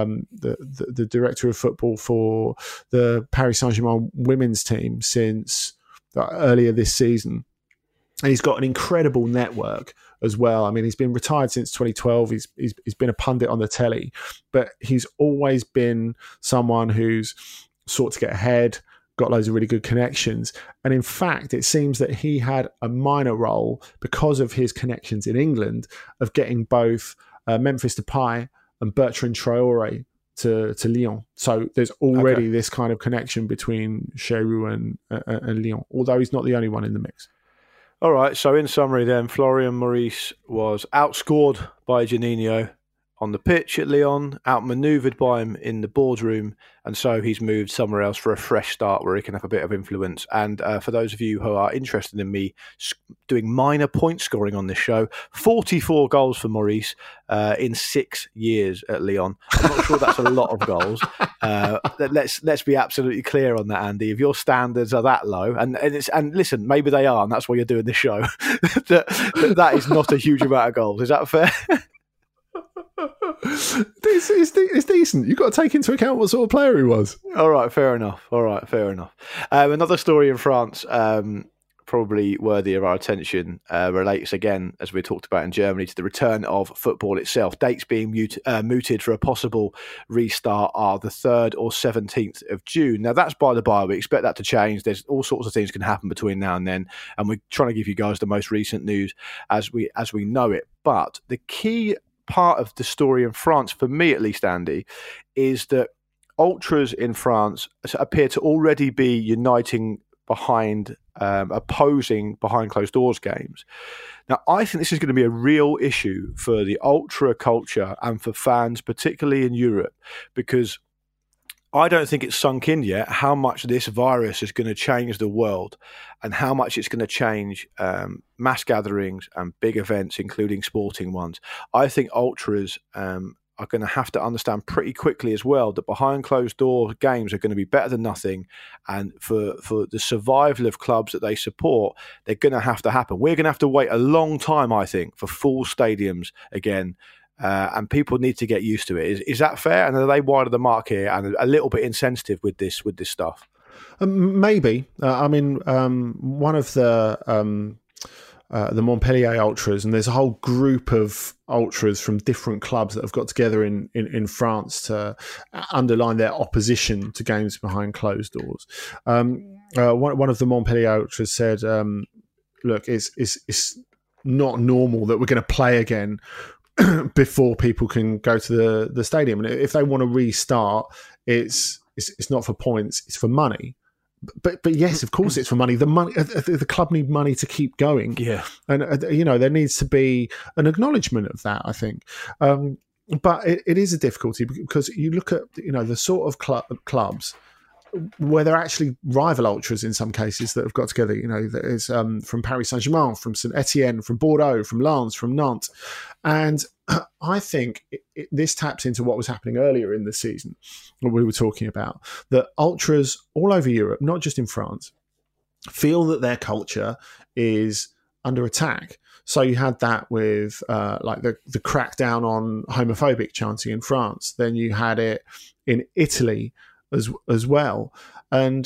the director of football for the Paris Saint-Germain women's team since earlier this season. And he's got an incredible network as well. I mean, he's been retired since 2012. He's been a pundit on the telly, but he's always been someone who's sought to get ahead, got loads of really good connections. And in fact, it seems that he had a minor role because of his connections in England of getting both Memphis Depay and Bertrand Traoré to Lyon. So there's already this kind of connection between Cheroux and Lyon, although he's not the only one in the mix. All right, so in summary then, Florian Maurice was outscored by Juninho on the pitch at Lyon, outmanoeuvred by him in the boardroom, and so he's moved somewhere else for a fresh start where he can have a bit of influence. And for those of you who are interested in me doing minor point scoring on this show, 44 goals for Maurice in 6 years at Lyon. I'm not sure that's a lot of goals. Let's be absolutely clear on that, Andy. If your standards are that low, and listen, maybe they are, and that's why you're doing this show, that is not a huge amount of goals. Is that fair? It's decent. You've got to take into account what sort of player he was. All right, fair enough. Another story in France, probably worthy of our attention, relates again, as we talked about in Germany, to the return of football itself. Dates being mooted for a possible restart are the 3rd or 17th of June. Now, that's by the by. We expect that to change. There's all sorts of things can happen between now and then, and we're trying to give you guys the most recent news as we know it. But the key part of the story in France, for me at least, Andy, is that ultras in France appear to already be uniting behind opposing behind closed doors games. Now, I think this is going to be a real issue for the ultra culture and for fans, particularly in Europe, because I don't think it's sunk in yet how much this virus is going to change the world and how much it's going to change mass gatherings and big events, including sporting ones. I think ultras are going to have to understand pretty quickly as well that behind closed door games are going to be better than nothing, and for the survival of clubs that they support, they're going to have to happen. We're going to have to wait a long time, I think, for full stadiums again, and people need to get used to it. Is that fair? And are they wide of the mark here and a little bit insensitive with this stuff? Maybe. One of the Montpellier Ultras, and there's a whole group of ultras from different clubs that have got together in France to underline their opposition to games behind closed doors. One of the Montpellier Ultras said, look, it's not normal that we're going to play again before people can go to the stadium. And if they want to restart, it's not for points, it's for money. But yes, of course, it's for money. The club need money to keep going. Yeah, and there needs to be an acknowledgement of that, I think. But it is a difficulty because you look at the sort of clubs where they're actually rival ultras in some cases that have got together. There's from Paris Saint-Germain, from Saint Etienne, from Bordeaux, from Lens, from Nantes, and I think this taps into what was happening earlier in the season, what we were talking about, that ultras all over Europe, not just in France, feel that their culture is under attack. So you had that with like the crackdown on homophobic chanting in France. Then you had it in Italy as well. And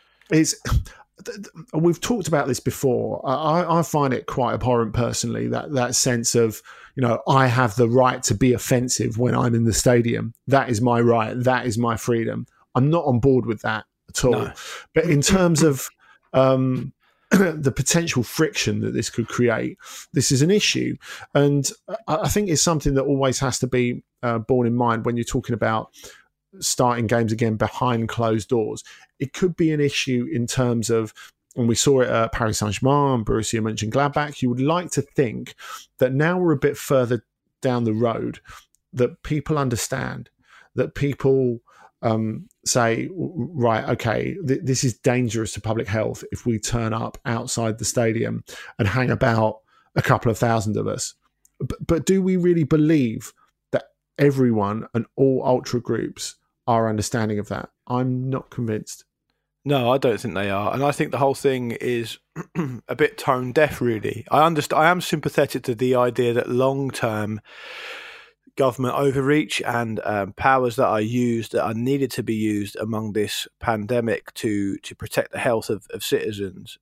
we've talked about this before. I find it quite abhorrent personally, that sense of, I have the right to be offensive when I'm in the stadium. That is my right. That is my freedom. I'm not on board with that at all. No. But in terms of the potential friction that this could create, this is an issue. And I think it's something that always has to be borne in mind when you're talking about starting games again behind closed doors. It could be an issue in terms of, and we saw it at Paris Saint-Germain, Borussia Mönchengladbach, you would like to think that now we're a bit further down the road, that people understand, that people say, right, okay, this is dangerous to public health if we turn up outside the stadium and hang about a couple of thousand of us. But do we really believe that everyone and all ultra groups are understanding of that? I'm not convinced. No, I don't think they are. And I think the whole thing is a bit tone deaf, really. I am sympathetic to the idea that long-term government overreach and powers that are needed to be used among this pandemic to protect the health of citizens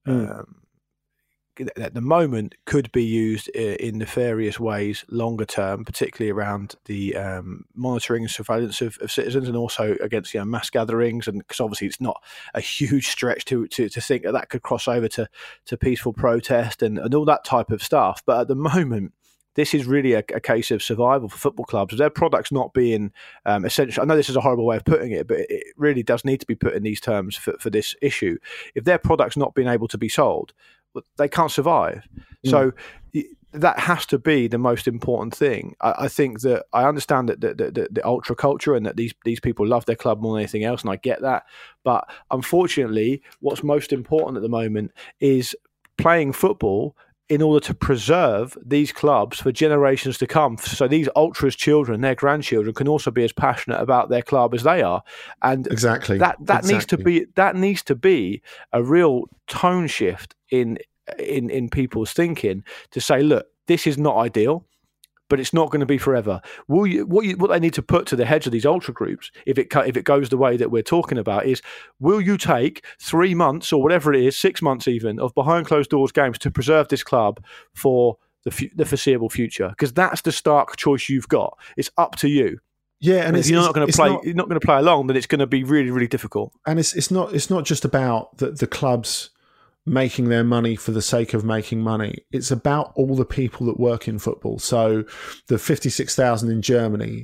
at the moment could be used in nefarious ways longer term, particularly around the monitoring and surveillance of citizens, and also against mass gatherings. And because obviously it's not a huge stretch to think that could cross over to peaceful protest and all that type of stuff. But at the moment, this is really a case of survival for football clubs. Their products not being essential. I know this is a horrible way of putting it, but it really does need to be put in these terms for this issue. If their products not being able to be sold, they can't survive. So that has to be the most important thing. I think that I understand that the ultra culture and that these people love their club more than anything else, and I get that. But unfortunately, what's most important at the moment is playing football in order to preserve these clubs for generations to come. So these ultras' children, their grandchildren, can also be as passionate about their club as they are. And exactly that needs to be a real tone shift in people's thinking to say, look, this is not ideal, but it's not going to be forever. What they need to put to the heads of these ultra groups, if it goes the way that we're talking about, is will you take 3 months or whatever it is, 6 months even, of behind closed doors games to preserve this club for the foreseeable future? Because that's the stark choice you've got. It's up to you. Yeah, and if you're not going to play along, then it's going to be really, really difficult. And it's not just about the clubs making their money for the sake of making money. It's about all the people that work in football. So the 56,000 in Germany,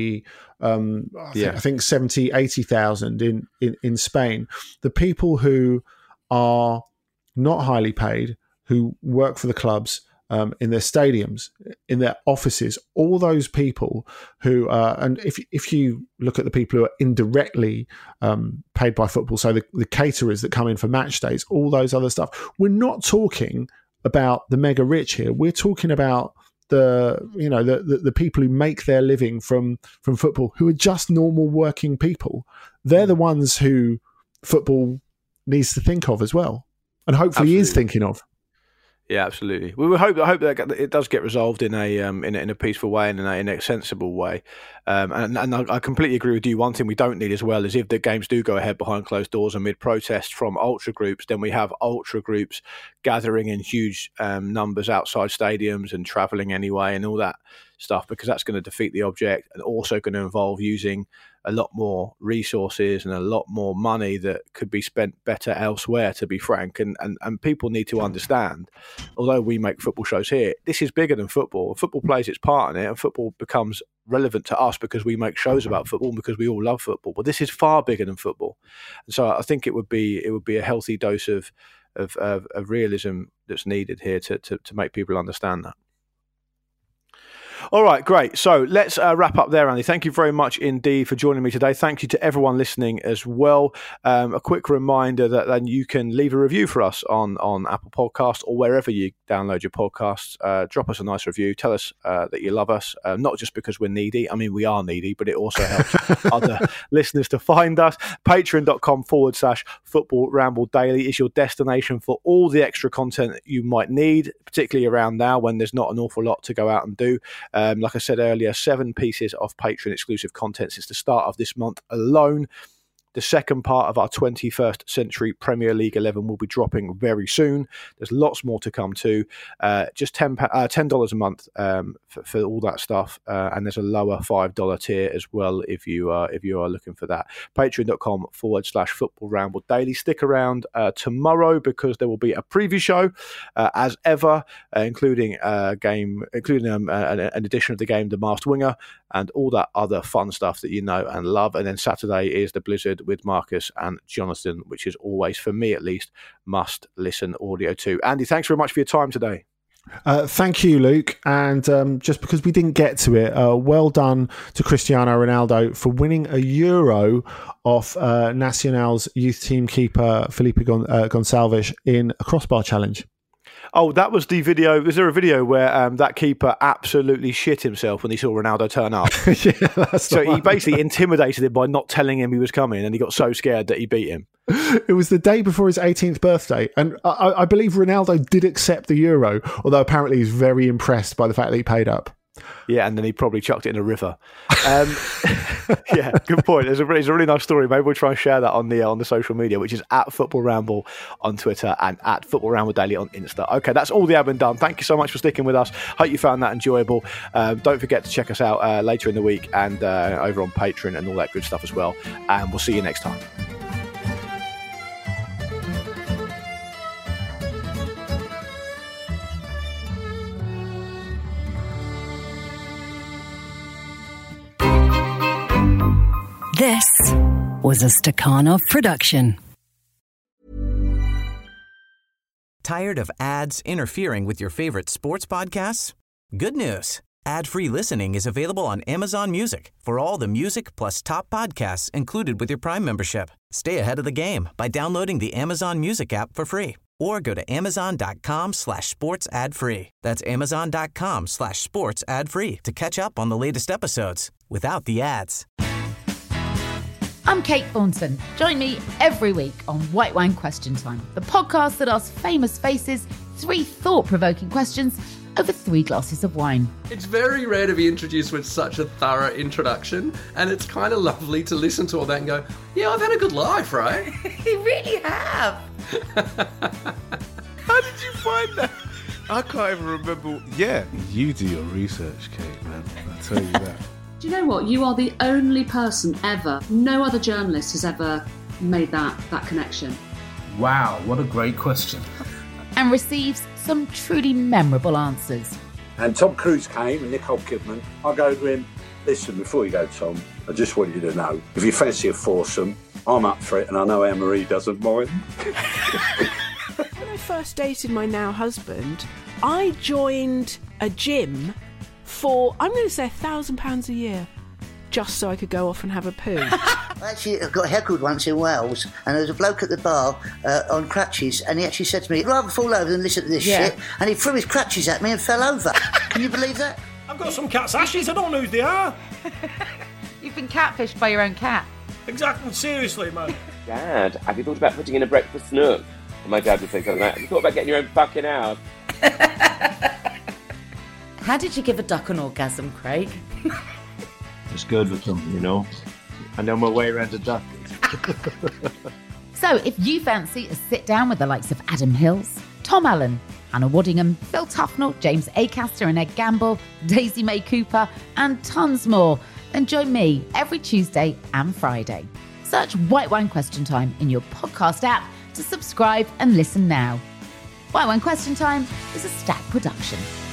I think 70, 80,000 in Spain. The people who are not highly paid, who work for the clubs, in their stadiums, in their offices, all those people who and if you look at the people who are indirectly paid by football, so the caterers that come in for match days, all those other stuff, we're not talking about the mega rich here. We're talking about the people who make their living from football, who are just normal working people. They're the ones who football needs to think of as well, and hopefully is thinking of. Yeah, absolutely. We will hope that it does get resolved in a peaceful way and in a sensible way. And I completely agree with you. One thing we don't need as well is if the games do go ahead behind closed doors amid protest from ultra groups, then we have ultra groups gathering in huge numbers outside stadiums and travelling anyway and all that stuff, because that's going to defeat the object and also going to involve using a lot more resources and a lot more money that could be spent better elsewhere, to be frank. And people need to understand, although we make football shows here, this is bigger than football. Football plays its part in it, and football becomes relevant to us because we make shows about football, because we all love football. But this is far bigger than football. And so I think it would be a healthy dose of realism that's needed here to make people understand that. All right, great. So let's wrap up there, Andy. Thank you very much indeed for joining me today. Thank you to everyone listening as well. A quick reminder that then you can leave a review for us on Apple Podcasts or wherever you download your podcasts. Drop us a nice review. Tell us that you love us, not just because we're needy. I mean, we are needy, but it also helps other listeners to find us. Patreon.com/Football Ramble Daily is your destination for all the extra content that you might need, particularly around now when there's not an awful lot to go out and do. Like I said earlier, 7 pieces of Patreon exclusive content since the start of this month alone. The second part of our 21st Century Premier League 11 will be dropping very soon. There's lots more to come too. Just $10 a month for all that stuff. And there's a lower $5 tier as well if you are looking for that. Patreon.com/Football Ramble Daily. Stick around tomorrow because there will be a preview show as ever, including an edition of the game, The Masked Winger, and all that other fun stuff that you know and love. And then Saturday is the Blizzard with Marcus and Jonathan, which is always, for me at least, must listen audio too. Andy, thanks very much for your time today. Thank you, Luke. And just because we didn't get to it, well done to Cristiano Ronaldo for winning a Euro off Nacional's youth team keeper Felipe Gonçalves in a crossbar challenge. Oh, that was the video. Was there a video where that keeper absolutely shit himself when he saw Ronaldo turn up? Yeah, that's so he basically intimidated him by not telling him he was coming, and he got so scared that he beat him. It was the day before his 18th birthday, and I believe Ronaldo did accept the Euro, although apparently he's very impressed by the fact that he paid up. Yeah, and then he probably chucked it in a river. Yeah, good point. It's a really nice story. Maybe we'll try and share that on the social media, which is at Football Ramble on Twitter and at Football Ramble Daily on Insta. Okay, that's all the admin done. Thank you so much for sticking with us. Hope you found that enjoyable. Don't forget to check us out later in the week and over on Patreon and all that good stuff as well. And we'll see you next time. This was a Stakhanov production. Tired of ads interfering with your favorite sports podcasts? Good news. Ad-free listening is available on Amazon Music for all the music plus top podcasts included with your Prime membership. Stay ahead of the game by downloading the Amazon Music app for free or go to amazon.com/sports ad free. That's amazon.com/sports ad free to catch up on the latest episodes without the ads. I'm Kate Thornton. Join me every week on White Wine Question Time, the podcast that asks famous faces 3 thought-provoking questions over 3 glasses of wine. It's very rare to be introduced with such a thorough introduction, and it's kind of lovely to listen to all that and go, yeah, I've had a good life, right? You really have. How did you find that? I can't even remember. Yeah, you do your research, Kate, man. I tell you that. Do you know what? You are the only person ever, no other journalist has ever made that connection. Wow, what a great question. And receives some truly memorable answers. And Tom Cruise came and Nicole Kidman. I go to him, listen, before you go, Tom, I just want you to know, if you fancy a foursome, I'm up for it, and I know Anne-Marie doesn't mind. When I first dated my now husband, I joined a gym for, I'm going to say £1,000 a year, just so I could go off and have a poo. Actually, I got heckled once in Wales, and there was a bloke at the bar on crutches, and he actually said to me, I'd rather fall over than listen to this shit, and he threw his crutches at me and fell over. Can you believe that? I've got some cat's ashes, I don't know who they are. You've been catfished by your own cat. Exactly, seriously, man. Dad, have you thought about putting in a breakfast nook? And my dad would say something like that. Have you thought about getting your own fucking house? How did you give a duck an orgasm, Craig? It's good with them, you know. I know my way around a duck. So if you fancy a sit down with the likes of Adam Hills, Tom Allen, Hannah Waddingham, Phil Tufnell, James Acaster and Ed Gamble, Daisy May Cooper, and tons more, then join me every Tuesday and Friday. Search White Wine Question Time in your podcast app to subscribe and listen now. White Wine Question Time is a Stack production.